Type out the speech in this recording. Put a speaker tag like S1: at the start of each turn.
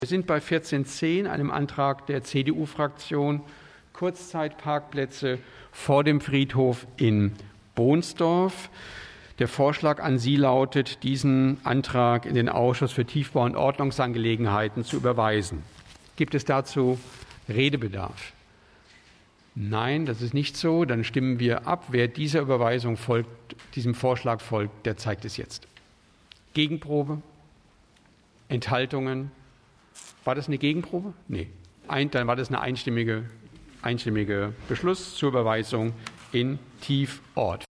S1: Wir sind bei 1410, einem Antrag der CDU-Fraktion, Kurzzeitparkplätze vor dem Friedhof in Bohnsdorf. Der Vorschlag an Sie lautet, diesen Antrag in den Ausschuss für Tiefbau- und Ordnungsangelegenheiten zu überweisen. Gibt es dazu Redebedarf? Nein, das ist nicht so. Dann stimmen wir ab. Wer dieser Überweisung folgt, diesem Vorschlag folgt, der zeigt es jetzt. Gegenprobe? Enthaltungen? War das eine Gegenprobe? Nee. Dann war das eine einstimmige Beschluss zur Überweisung in Tiefort.